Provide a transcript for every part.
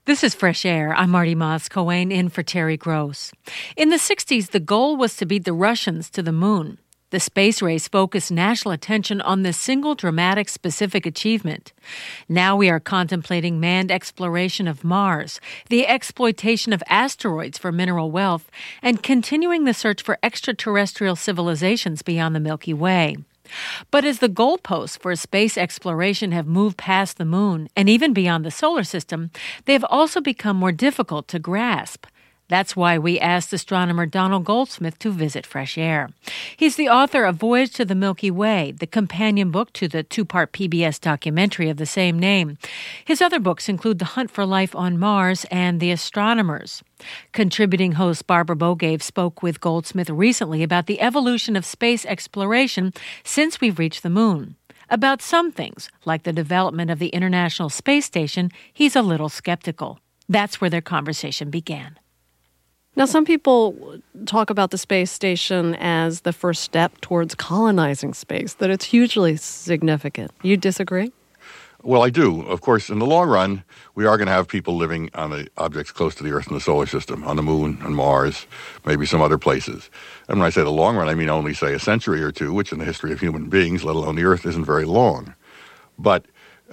This is Fresh Air. I'm Marty Moss-Coane in for Terry Gross. In the 60s, the goal was to beat the Russians to the moon. The space race focused national attention on this single dramatic specific achievement. Now we are contemplating manned exploration of Mars, the exploitation of asteroids for mineral wealth, and continuing the search for extraterrestrial civilizations beyond the Milky Way. But as the goalposts for space exploration have moved past the moon and even beyond the solar system, they have also become more difficult to grasp. That's why we asked astronomer Donald Goldsmith to visit Fresh Air. He's the author of Voyage to the Milky Way, the companion book to the two-part PBS documentary of the same name. His other books include The Hunt for Life on Mars and The Astronomers. Contributing host Barbara Bogaev spoke with Goldsmith recently about the evolution of space exploration since we've reached the moon. About some things, like the development of the International Space Station, he's a little skeptical. That's where their conversation began. Now, some people talk about the space station as the first step towards colonizing space, that it's hugely significant. You disagree? Well, I do. Of course, in the long run, we are going to have people living on the objects close to the Earth and the solar system, on the moon, on Mars, maybe some other places. And when I say the long run, I mean only, say, a century or two, which in the history of human beings, let alone the Earth, isn't very long. But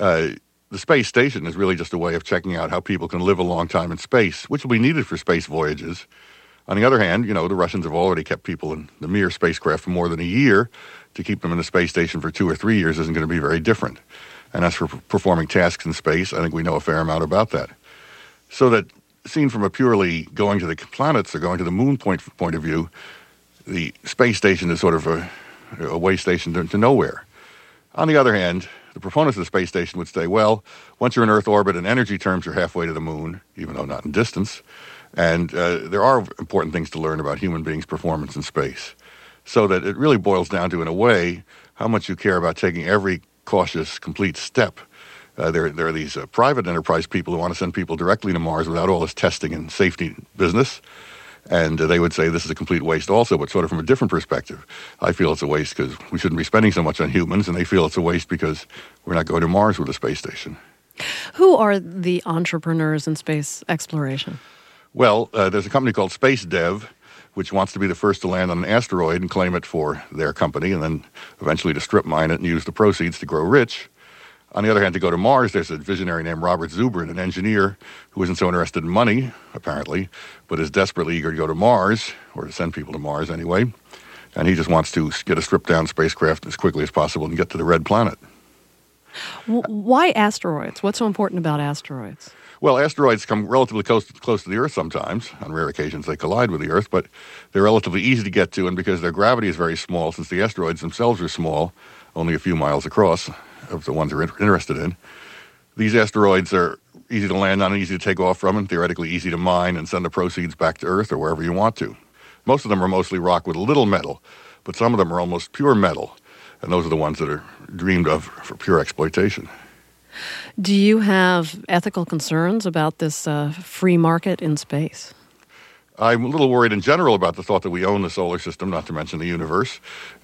the space station is really just a way of checking out how people can live a long time in space, which will be needed for space voyages. On the other hand, the Russians have already kept people in the Mir spacecraft for more than a year. To keep them in the space station for 2 or 3 years isn't going to be very different. And as for performing tasks in space, I think we know a fair amount about that. So that, seen from a purely going to the planets or going to the moon point of view, the space station is sort of a way station to nowhere. On the other hand, the proponents of the space station would say, well, once you're in Earth orbit in energy terms, you're halfway to the moon, even though not in distance. And there are important things to learn about human beings' performance in space. So that it really boils down to, in a way, how much you care about taking every cautious, complete step. There are these private enterprise people who want to send people directly to Mars without all this testing and safety business. And they would say this is a complete waste also, but sort of from a different perspective. I feel it's a waste because we shouldn't be spending so much on humans, and they feel it's a waste because we're not going to Mars with a space station. Who are the entrepreneurs in space exploration? Well, there's a company called Space Dev, which wants to be the first to land on an asteroid and claim it for their company, and then eventually to strip mine it and use the proceeds to grow rich. On the other hand, to go to Mars, there's a visionary named Robert Zubrin, an engineer who isn't so interested in money, apparently, but is desperately eager to go to Mars, or to send people to Mars anyway. And he just wants to get a stripped-down spacecraft as quickly as possible and get to the red planet. Why asteroids? What's so important about asteroids? Well, asteroids come relatively close to the Earth sometimes. On rare occasions, they collide with the Earth, but they're relatively easy to get to, and because their gravity is very small, since the asteroids themselves are small, only a few miles across, of the ones we're interested in. These asteroids are easy to land on and easy to take off from, and theoretically easy to mine and send the proceeds back to Earth or wherever you want to. Most of them are mostly rock with a little metal, but some of them are almost pure metal, and those are the ones that are dreamed of for pure exploitation. Do you have ethical concerns about this free market in space? I'm a little worried in general about the thought that we own the solar system, not to mention the universe.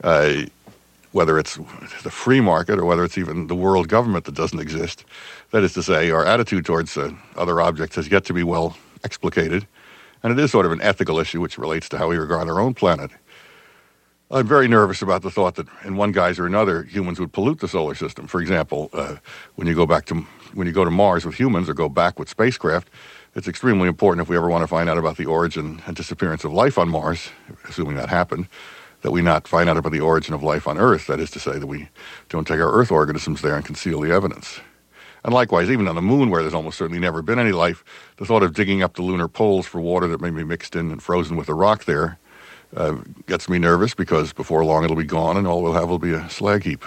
Whether it's the free market or whether it's even the world government that doesn't exist. That is to say, our attitude towards other objects has yet to be well explicated, and it is sort of an ethical issue which relates to how we regard our own planet. I'm very nervous about the thought that in one guise or another, humans would pollute the solar system. For example, when you go to Mars with humans or go back with spacecraft, it's extremely important if we ever want to find out about the origin and disappearance of life on Mars, assuming that happened, that we not find out about the origin of life on Earth. That is to say, that we don't take our Earth organisms there and conceal the evidence. And likewise, even on the moon, where there's almost certainly never been any life, the thought of digging up the lunar poles for water that may be mixed in and frozen with the rock there gets me nervous, because before long it'll be gone and all we'll have will be a slag heap.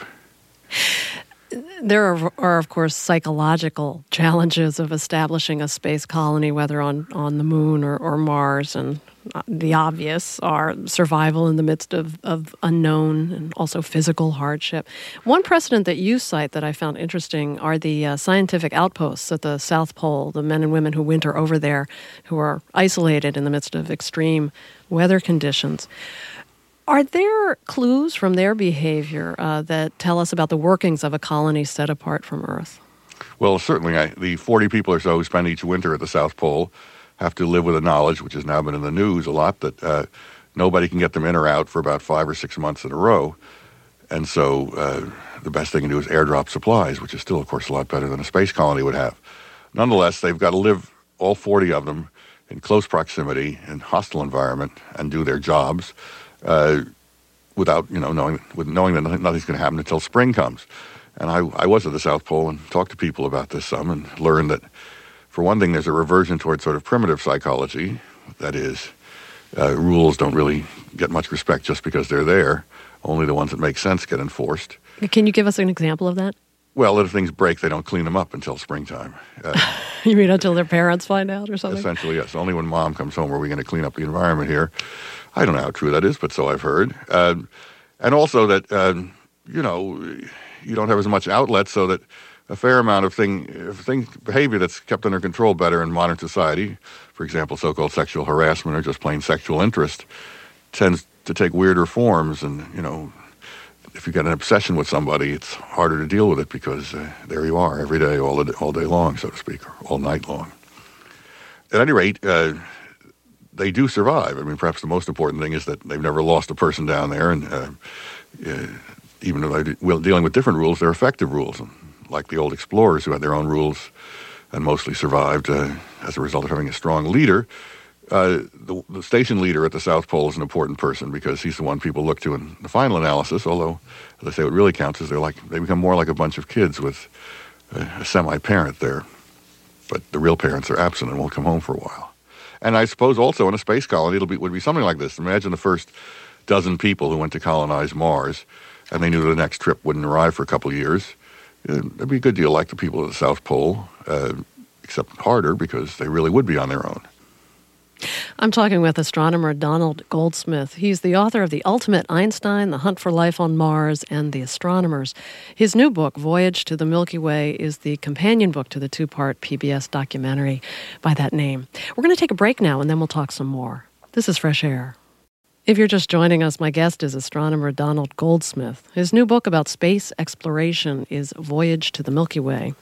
There are, of course, psychological challenges of establishing a space colony, whether on the moon or Mars, and the obvious are survival in the midst of unknown and also physical hardship. One precedent that you cite that I found interesting are the scientific outposts at the South Pole, the men and women who winter over there, who are isolated in the midst of extreme weather conditions. Are there clues from their behavior that tell us about the workings of a colony set apart from Earth? Well, certainly the 40 people or so who spend each winter at the South Pole have to live with a knowledge, which has now been in the news a lot, that nobody can get them in or out for about 5 or 6 months in a row. And so the best they can do is airdrop supplies, which is still, of course, a lot better than a space colony would have. Nonetheless, they've got to live, all 40 of them, in close proximity, in hostile environment, and do their jobs without, knowing that nothing's going to happen until spring comes. And I was at the South Pole and talked to people about this some and learned that, for one thing, there's a reversion towards sort of primitive psychology. That is, rules don't really get much respect just because they're there. Only the ones that make sense get enforced. Can you give us an example of that? Well, if things break, they don't clean them up until springtime. You mean until their parents find out or something? Essentially, yes. Only when mom comes home are we going to clean up the environment here. I don't know how true that is, but so I've heard. And also that, you don't have as much outlet, so that a fair amount of behavior that's kept under control better in modern society, for example, so-called sexual harassment or just plain sexual interest, tends to take weirder forms. And, if you get an obsession with somebody, it's harder to deal with it because there you are every day, all day long, so to speak, or all night long. At any rate, they do survive. I mean, perhaps the most important thing is that they've never lost a person down there, and even though they're dealing with different rules, they're effective rules. And like the old explorers who had their own rules and mostly survived as a result of having a strong leader, the station leader at the South Pole is an important person because he's the one people look to in the final analysis, although, as I say, what really counts is they become more like a bunch of kids with a semi-parent there. But the real parents are absent and won't come home for a while. And I suppose also in a space colony, would be something like this. Imagine the first dozen people who went to colonize Mars, and they knew the next trip wouldn't arrive for a couple of years. It'd be a good deal like the people at the South Pole, except harder because they really would be on their own. I'm talking with astronomer Donald Goldsmith. He's the author of The Ultimate Einstein, The Hunt for Life on Mars, and The Astronomers. His new book, Voyage to the Milky Way, is the companion book to the 2-part PBS documentary by that name. We're going to take a break now, and then we'll talk some more. This is Fresh Air. If you're just joining us, my guest is astronomer Donald Goldsmith. His new book about space exploration is Voyage to the Milky Way.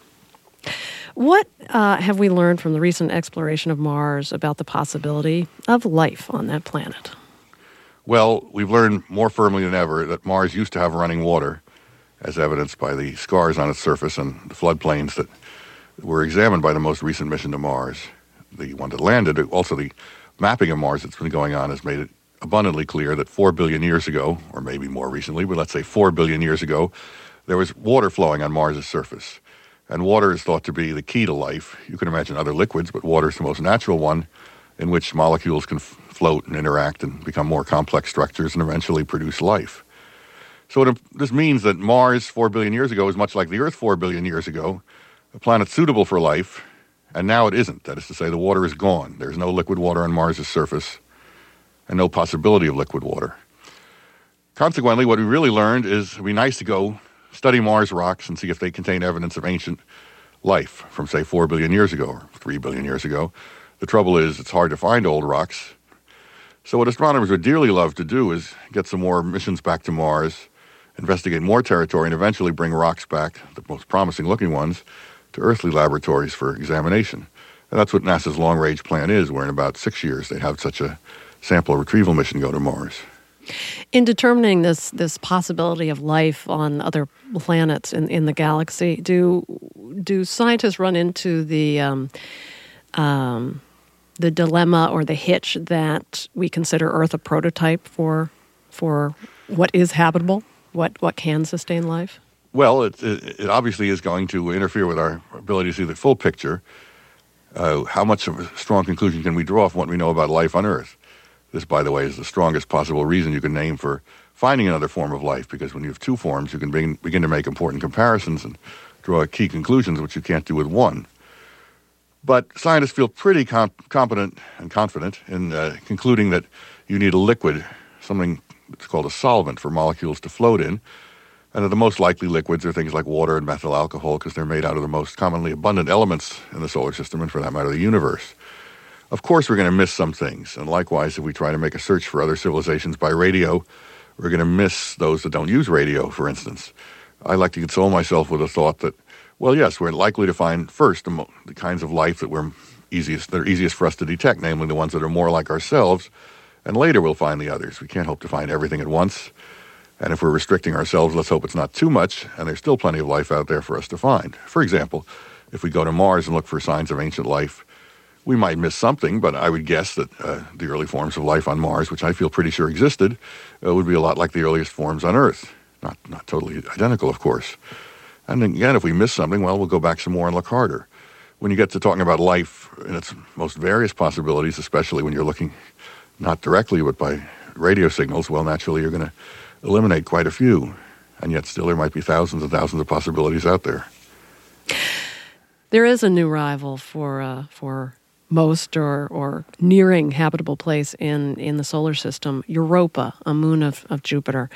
What have we learned from the recent exploration of Mars about the possibility of life on that planet? Well, we've learned more firmly than ever that Mars used to have running water, as evidenced by the scars on its surface and the floodplains that were examined by the most recent mission to Mars, the one that landed. Also, the mapping of Mars that's been going on has made it abundantly clear that 4 billion years ago, or maybe more recently, but let's say 4 billion years ago, there was water flowing on Mars' surface. And water is thought to be the key to life. You can imagine other liquids, but water is the most natural one in which molecules can float and interact and become more complex structures and eventually produce life. So this means that Mars 4 billion years ago is much like the Earth 4 billion years ago, a planet suitable for life, and now it isn't. That is to say, the water is gone. There's no liquid water on Mars' surface and no possibility of liquid water. Consequently, what we really learned is it would be nice to go study Mars rocks and see if they contain evidence of ancient life from, say, 4 billion years ago or 3 billion years ago. The trouble is it's hard to find old rocks. So what astronomers would dearly love to do is get some more missions back to Mars, investigate more territory, and eventually bring rocks back, the most promising-looking ones, to earthly laboratories for examination. And that's what NASA's long-range plan is, where in about 6 years they have such a sample retrieval mission go to Mars. In determining this possibility of life on other planets in the galaxy, do scientists run into the dilemma or the hitch that we consider Earth a prototype for what is habitable, what can sustain life? Well, it obviously is going to interfere with our ability to see the full picture. How much of a strong conclusion can we draw from what we know about life on Earth? This, by the way, is the strongest possible reason you can name for finding another form of life, because when you have two forms, you can begin to make important comparisons and draw key conclusions, which you can't do with one. But scientists feel pretty competent and confident in concluding that you need a liquid, something that's called a solvent, for molecules to float in, and that the most likely liquids are things like water and methyl alcohol, because they're made out of the most commonly abundant elements in the solar system and, for that matter, the universe. Of course, we're going to miss some things, and likewise, if we try to make a search for other civilizations by radio, we're going to miss those that don't use radio, for instance. I like to console myself with the thought that Well, yes, we're likely to find first the kinds of life that are easiest for us to detect, namely the ones that are more like ourselves, and later we'll find the others. We can't hope to find everything at once, and if we're restricting ourselves, let's hope it's not too much, and there's still plenty of life out there for us to find. For example, if we go to Mars and look for signs of ancient life, we might miss something, but I would guess that the early forms of life on Mars, which I feel pretty sure existed, would be a lot like the earliest forms on Earth. Not totally identical, of course. And again, if we miss something, well, we'll go back some more and look harder. When you get to talking about life in its most various possibilities, especially when you're looking not directly but by radio signals, well, naturally you're going to eliminate quite a few. And yet still there might be thousands and thousands of possibilities out there. There is a new rival for most or nearing habitable place in the solar system, Europa, a moon of Jupiter.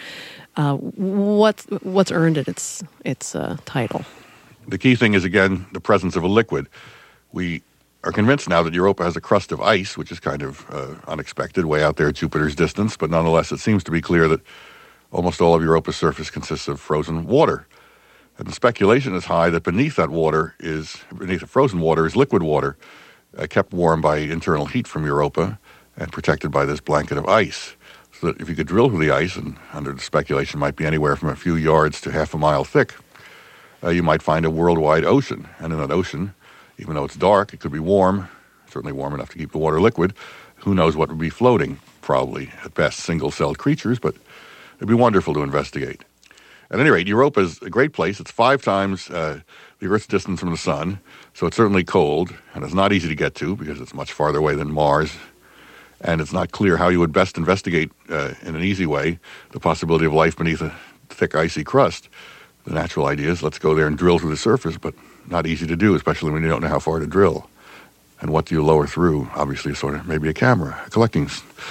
What's earned it its title? The key thing is, again, the presence of a liquid. We are convinced now that Europa has a crust of ice, which is kind of unexpected, way out there at Jupiter's distance, but nonetheless it seems to be clear that almost all of Europa's surface consists of frozen water. And the speculation is high that beneath the frozen water is liquid water, kept warm by internal heat from Europa and protected by this blanket of ice. So that if you could drill through the ice, and under the speculation might be anywhere from a few yards to half a mile thick, you might find a worldwide ocean. And in that ocean, even though it's dark, it could be warm, certainly warm enough to keep the water liquid. Who knows what would be floating? Probably, at best, single-celled creatures, but it'd be wonderful to investigate. At any rate, Europa is a great place. It's 5 times the Earth's distance from the sun, so it's certainly cold, and it's not easy to get to because it's much farther away than Mars, and it's not clear how you would best investigate in an easy way the possibility of life beneath a thick, icy crust. The natural idea is let's go there and drill through the surface, but not easy to do, especially when you don't know how far to drill. And what do you lower through? Obviously, sort of maybe a camera, a collecting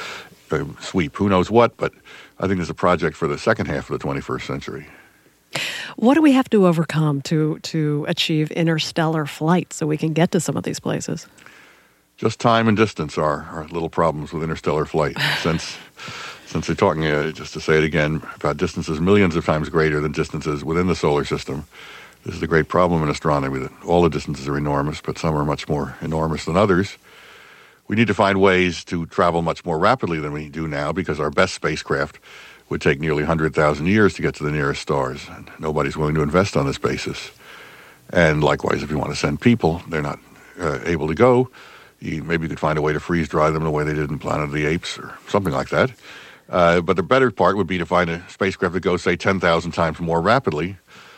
sweep, who knows what, but I think there's a project for the second half of the 21st century. What do we have to overcome to achieve interstellar flight so we can get to some of these places? Just time and distance are little problems with interstellar flight. Since they're talking, just to say it again, about distances millions of times greater than distances within the solar system, this is the great problem in astronomy, that all the distances are enormous, but some are much more enormous than others. We need to find ways to travel much more rapidly than we do now, because our best spacecraft would take nearly 100,000 years to get to the nearest stars, and nobody's willing to invest on this basis. And likewise, if you want to send people, they're not able to go. Maybe you could find a way to freeze-dry them the way they did in Planet of the Apes or something like that. But the better part would be to find a spacecraft that goes, say, 10,000 times more rapidly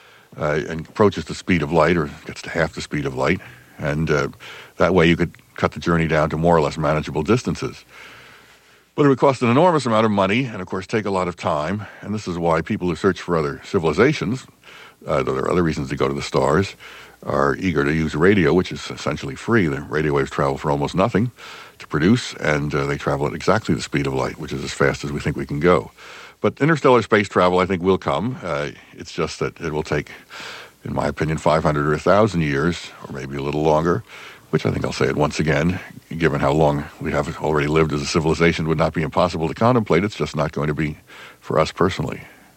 and approaches the speed of light or gets to half the speed of light. And that way you could cut the journey down to more or less manageable distances. But it would cost an enormous amount of money and, of course, take a lot of time. And this is why people who search for other civilizations, though there are other reasons to go to the stars, are eager to use radio, which is essentially free. The radio waves travel for almost nothing to produce, and they travel at exactly the speed of light, which is as fast as we think we can go. But interstellar space travel, I think, will come. It's just that it will take, in my opinion, 500 or 1,000 years, or maybe a little longer, which I think I'll say it once again, given how long we have already lived as a civilization, would not be impossible to contemplate. It's just not going to be for us personally.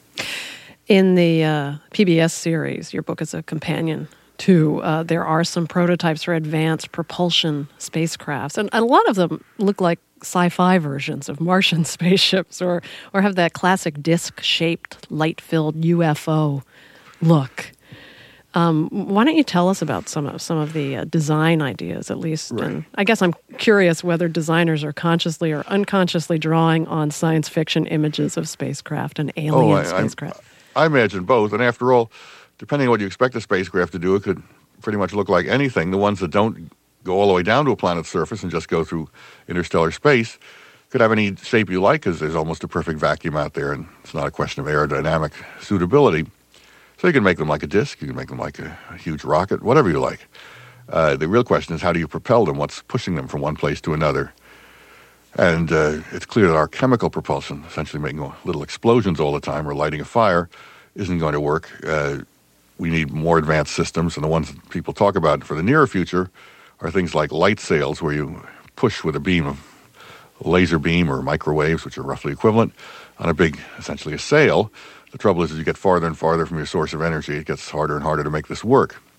In the PBS series, your book is a companion to, there are some prototypes for advanced propulsion spacecrafts, and a lot of them look like sci-fi versions of Martian spaceships, or have that classic disc-shaped, light-filled UFO look. Why don't you tell us about some of the design ideas, at least? Right. And I guess I'm curious whether designers are consciously or unconsciously drawing on science fiction images of spacecraft and alien spacecraft. I imagine both. And after all, depending on what you expect a spacecraft to do, it could pretty much look like anything. The ones that don't go all the way down to a planet's surface and just go through interstellar space could have any shape you like, because there's almost a perfect vacuum out there, and it's not a question of aerodynamic suitability. So you can make them like a disk, you can make them like a huge rocket, whatever you like. The real question is, how do you propel them? What's pushing them from one place to another? And it's clear that our chemical propulsion, essentially making little explosions all the time or lighting a fire, isn't going to work. We need more advanced systems, and the ones that people talk about for the nearer future are things like light sails, where you push with a beam of laser beam or microwaves, which are roughly equivalent, on a big, essentially a sail. The trouble is, as you get farther and farther from your source of energy, it gets harder and harder to make this work.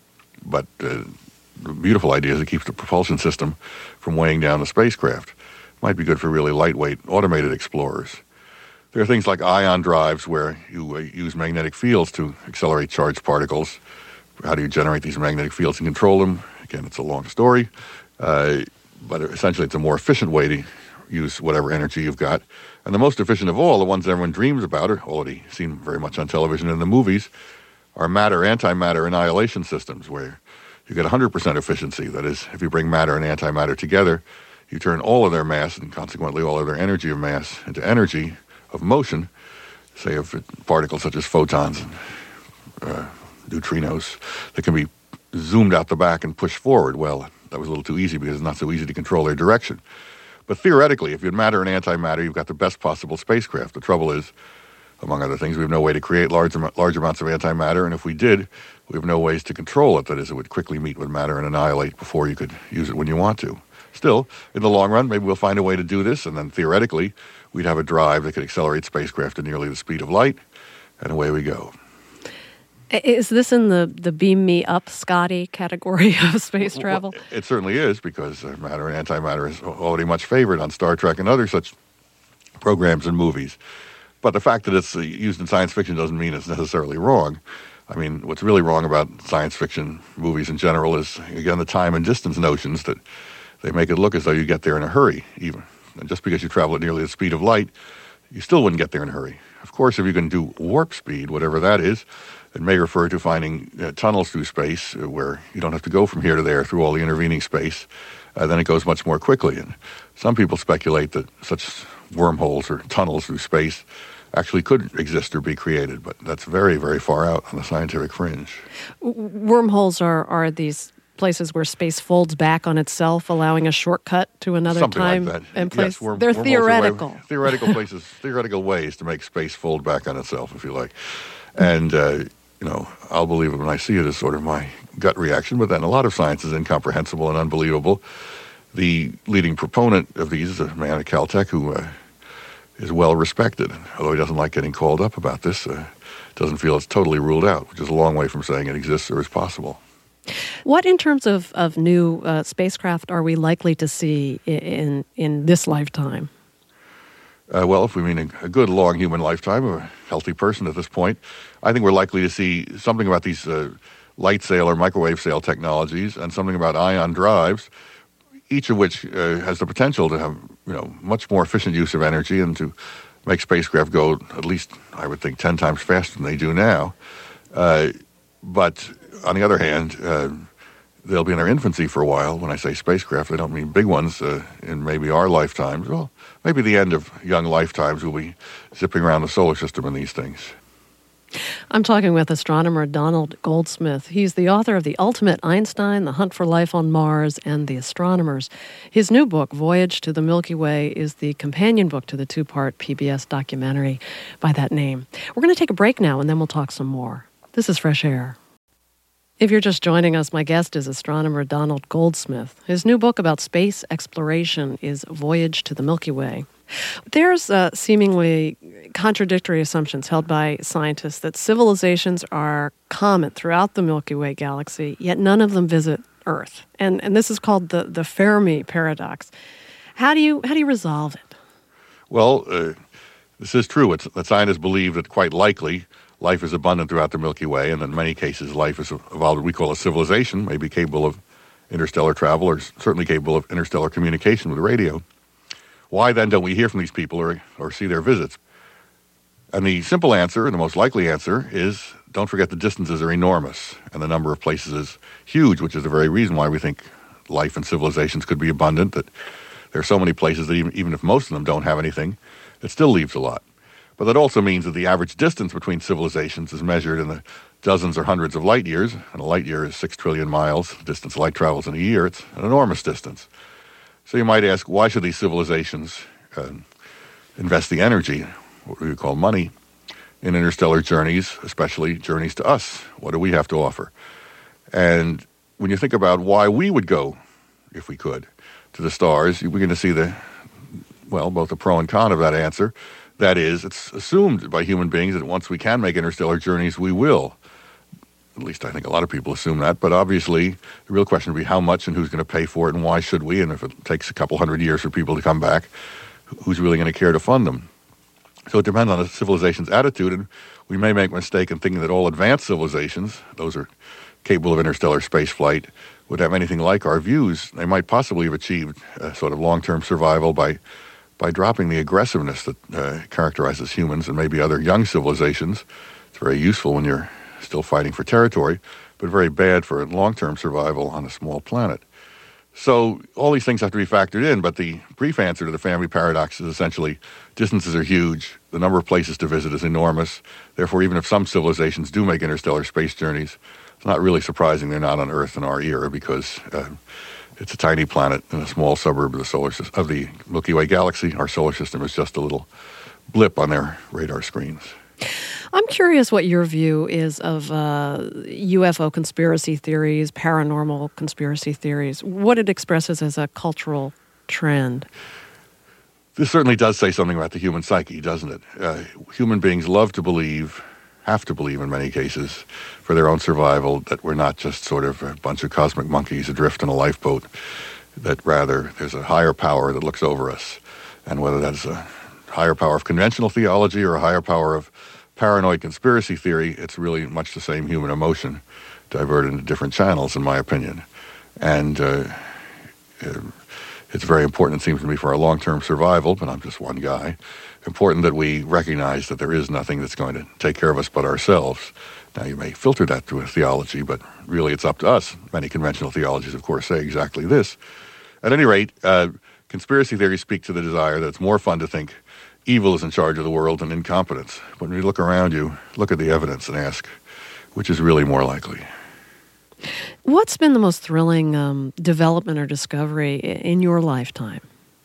but the beautiful idea is it keeps the propulsion system from weighing down the spacecraft. Might be good for really lightweight automated explorers. There are things like ion drives where you use magnetic fields to accelerate charged particles. How do you generate these magnetic fields and control them? Again, it's a long story, but essentially it's a more efficient way to use whatever energy you've got. And the most efficient of all, the ones everyone dreams about, are already seen very much on television and in the movies, are matter-antimatter annihilation systems, where you get 100% efficiency. That is, if you bring matter and antimatter together, you turn all of their mass and consequently all of their energy of mass into energy of motion, say of particles such as photons and neutrinos that can be zoomed out the back and pushed forward. Well, that was a little too easy because it's not so easy to control their direction. But theoretically, if you had matter and antimatter, you've got the best possible spacecraft. The trouble is, among other things, we have no way to create large amounts of antimatter, and if we did, we have no ways to control it. That is, it would quickly meet with matter and annihilate before you could use it when you want to. Still, in the long run, maybe we'll find a way to do this, and then theoretically, we'd have a drive that could accelerate spacecraft to nearly the speed of light, and away we go. Is this in the beam me up, Scotty category of space travel? Well, it certainly is, because matter and antimatter is already much favored on Star Trek and other such programs and movies. But the fact that it's used in science fiction doesn't mean it's necessarily wrong. I mean, what's really wrong about science fiction movies in general is, again, the time and distance notions that they make it look as though you get there in a hurry, even. And just because you travel at nearly the speed of light, you still wouldn't get there in a hurry. Of course, if you can do warp speed, whatever that is, it may refer to finding tunnels through space where you don't have to go from here to there through all the intervening space. Then it goes much more quickly. And some people speculate that such wormholes or tunnels through space actually could exist or be created, but that's very, very far out on the scientific fringe. Wormholes are these places where space folds back on itself, allowing a shortcut to another Something time like that. and place. Yes, They're theoretical. Theoretical places, theoretical ways to make space fold back on itself, if you like. And, I'll believe it when I see it, as sort of my gut reaction, but then a lot of science is incomprehensible and unbelievable. The leading proponent of these is a man at Caltech who is well respected, although he doesn't like getting called up about this, doesn't feel it's totally ruled out, which is a long way from saying it exists or is possible. What, in terms of new spacecraft, are we likely to see in this lifetime? Well, if we mean a good, long human lifetime of a healthy person at this point, I think we're likely to see something about these light sail or microwave sail technologies and something about ion drives, each of which has the potential to have much more efficient use of energy and to make spacecraft go at least, I would think, 10 times faster than they do now. But on the other hand, they'll be in their infancy for a while. When I say spacecraft, I don't mean big ones in maybe our lifetimes. Well, maybe the end of young lifetimes we'll be zipping around the solar system in these things. I'm talking with astronomer Donald Goldsmith. He's the author of The Ultimate Einstein, The Hunt for Life on Mars, and The Astronomers. His new book, Voyage to the Milky Way, is the companion book to the two-part PBS documentary by that name. We're going to take a break now, and then we'll talk some more. This is Fresh Air. If you're just joining us, my guest is astronomer Donald Goldsmith. His new book about space exploration is Voyage to the Milky Way. There's seemingly contradictory assumptions held by scientists that civilizations are common throughout the Milky Way galaxy, yet none of them visit Earth. And this is called the Fermi paradox. How do you resolve it? Well, this is true. That scientists believe that quite likely life is abundant throughout the Milky Way, and in many cases life has evolved what we call a civilization, maybe capable of interstellar travel or certainly capable of interstellar communication with radio. Why then don't we hear from these people or see their visits? And the simple answer, and the most likely answer, is don't forget the distances are enormous and the number of places is huge, which is the very reason why we think life and civilizations could be abundant, that there are so many places that even if most of them don't have anything, it still leaves a lot. But that also means that the average distance between civilizations is measured in the dozens or hundreds of light years, and a light year is 6 trillion miles. The distance light travels in a year, it's an enormous distance. So you might ask, why should these civilizations invest the energy, what we would call money, in interstellar journeys, especially journeys to us? What do we have to offer? And when you think about why we would go, if we could, to the stars, you begin to see both the pro and con of that answer. That is, it's assumed by human beings that once we can make interstellar journeys, we will. At least I think a lot of people assume that. But obviously, the real question would be how much and who's going to pay for it and why should we? And if it takes a couple hundred years for people to come back, who's really going to care to fund them? So it depends on a civilization's attitude, and we may make a mistake in thinking that all advanced civilizations, those are capable of interstellar space flight, would have anything like our views. They might possibly have achieved sort of long-term survival by dropping the aggressiveness that characterizes humans and maybe other young civilizations. It's very useful when you're still fighting for territory, but very bad for long-term survival on a small planet. So all these things have to be factored in, but the brief answer to the Fermi paradox is essentially distances are huge, the number of places to visit is enormous, therefore even if some civilizations do make interstellar space journeys, it's not really surprising they're not on Earth in our era because it's a tiny planet in a small suburb of the solar system, of the Milky Way galaxy. Our solar system is just a little blip on their radar screens. I'm curious what your view is of UFO conspiracy theories, paranormal conspiracy theories, what it expresses as a cultural trend. This certainly does say something about the human psyche, doesn't it? Human beings love to believe, have to believe in many cases, for their own survival, that we're not just sort of a bunch of cosmic monkeys adrift in a lifeboat, that rather there's a higher power that looks over us. And whether that's a higher power of conventional theology or a higher power of paranoid conspiracy theory, it's really much the same human emotion, diverted into different channels, in my opinion. And it's very important, it seems to me, for our long-term survival, but I'm just one guy, important that we recognize that there is nothing that's going to take care of us but ourselves. Now, you may filter that to a theology, but really it's up to us. Many conventional theologies, of course, say exactly this. At any rate, conspiracy theories speak to the desire that it's more fun to think evil is in charge of the world than incompetence. But when you look around you, look at the evidence and ask, which is really more likely? What's been the most thrilling development or discovery in your lifetime?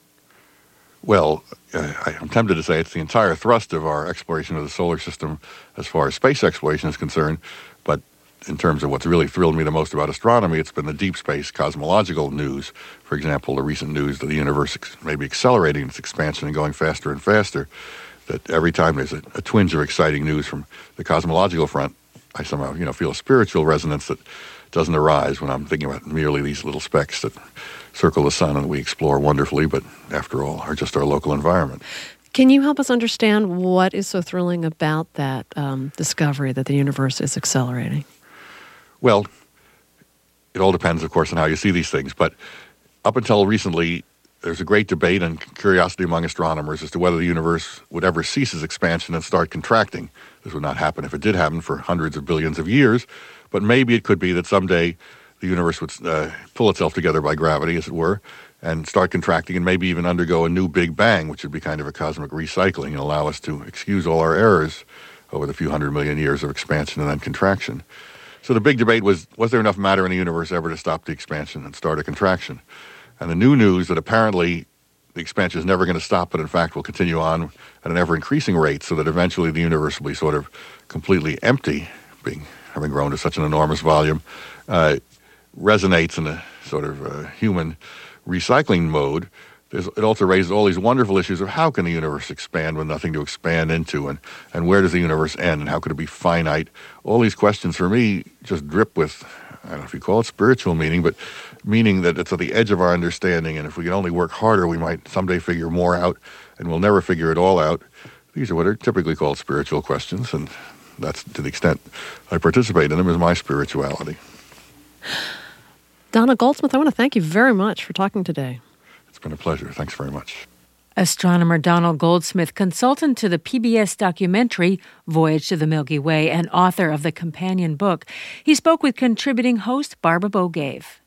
Well, I'm tempted to say it's the entire thrust of our exploration of the solar system as far as space exploration is concerned. But in terms of what's really thrilled me the most about astronomy, it's been the deep space cosmological news. For example, the recent news that the universe may be accelerating its expansion and going faster and faster, that every time there's a twinge of exciting news from the cosmological front, I somehow feel a spiritual resonance that doesn't arise when I'm thinking about merely these little specks that circle the sun and we explore wonderfully, but after all are just our local environment. Can you help us understand what is so thrilling about that discovery that the universe is accelerating? Well, it all depends, of course, on how you see these things. But up until recently, there's a great debate and curiosity among astronomers as to whether the universe would ever cease its expansion and start contracting. This would not happen if it did happen for hundreds of billions of years. But maybe it could be that someday the universe would pull itself together by gravity, as it were, and start contracting and maybe even undergo a new Big Bang, which would be kind of a cosmic recycling and allow us to excuse all our errors over the few 100 million years of expansion and then contraction. So the big debate was there enough matter in the universe ever to stop the expansion and start a contraction? And the new news that apparently the expansion is never going to stop, but in fact will continue on at an ever-increasing rate so that eventually the universe will be sort of completely empty, having grown to such an enormous volume, resonates in a sort of human recycling mode. It also raises all these wonderful issues of how can the universe expand with nothing to expand into, and where does the universe end, and how could it be finite? All these questions for me just drip with, I don't know if you call it spiritual meaning, but meaning that it's at the edge of our understanding, and if we can only work harder, we might someday figure more out, and we'll never figure it all out. These are what are typically called spiritual questions, and that's to the extent I participate in them is my spirituality. Donald Goldsmith, I want to thank you very much for talking today. It's been a pleasure. Thanks very much. Astronomer Donald Goldsmith, consultant to the PBS documentary Voyage to the Milky Way and author of the companion book. He spoke with contributing host Barbara Bogaev.